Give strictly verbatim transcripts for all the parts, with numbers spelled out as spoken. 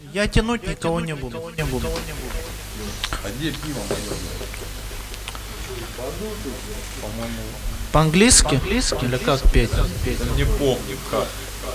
Я тянуть никого не буду. Не буду. А где пиво мое? По-английски? Или как петь? Не помню как.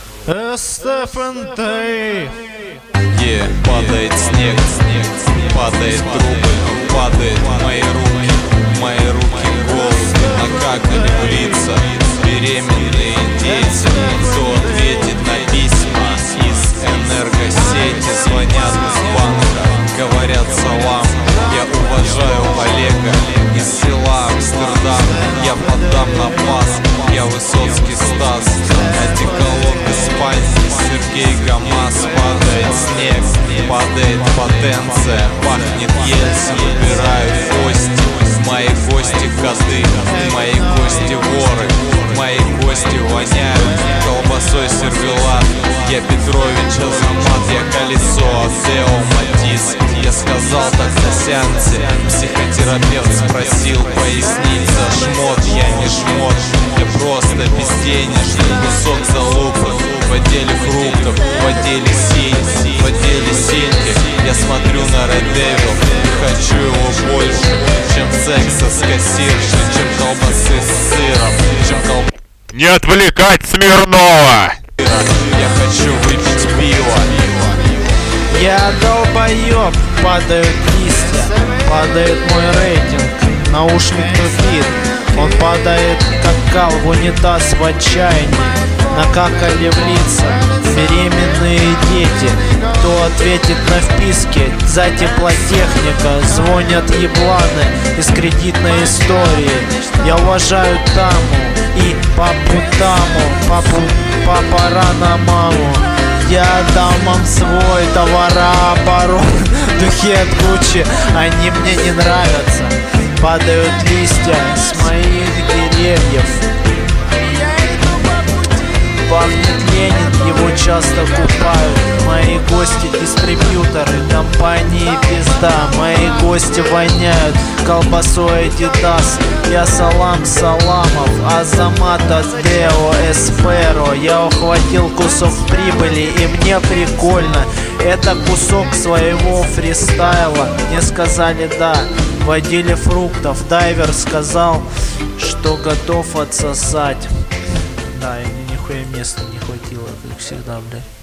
СФНТ. Е, падает снег, снег, падает трубы, падает в мои руки, в мои руки голуби, накакали в лица беременные дети. Кто ответит на письма из энергосети? Звонят из банка, говорят салам. Я уважаю Олега из села Амстердам. Я поддам на пас, я Высоцкий Стас. Одеколон испанский Сергей ГамАЗ. Падает снег, падает потенция, пахнет Ельцин, убирают гости. Мои гости коты, мои гости воры, мои гости воняют колбасой сервелат. Я Петрович Азамат, я колесо Адео Матис. Я сказал так на сеансе, психотерапевт спросил пояснить за шмот. Я не шмот, я просто безденежный кусок залупы в отделе фруктов, в отделе синь, в отделе синьки. Я смотрю на Red Devil и хочу его больше, чем секса с кассиршей, чем колбасы с сыром, чем колбасы. Не отвлекать Смирнова! Я хочу выпить пиво. Я долбоёб, падают листья, падает мой рейтинг, наушник тупит. Он падает, как кал в унитаз в отчаянии. Накакали в лица беременные дети. Кто ответит на вписки? За теплотехника звонят ебланы из кредитной истории. Я уважаю Таму и папу Таму, папу папа рано маму. Я дам вам свой товарооборот. Духи от Гуччи, они мне не нравятся. Падают листья с моих деревьев. Пахнет Ленин, его часто купают. Мои гости дистрибьюторы компании пизда. Мои гости воняют колбасой Adidas. Я Салам Саламов, Азамат Адео Эсферо. Я ухватил кусок прибыли и мне прикольно. Это кусок своего фристайла. Мне сказали да, в отделе фруктов. Дайвер сказал, что готов отсосать. Да, и мне нихуя места не хватило, как всегда, блядь.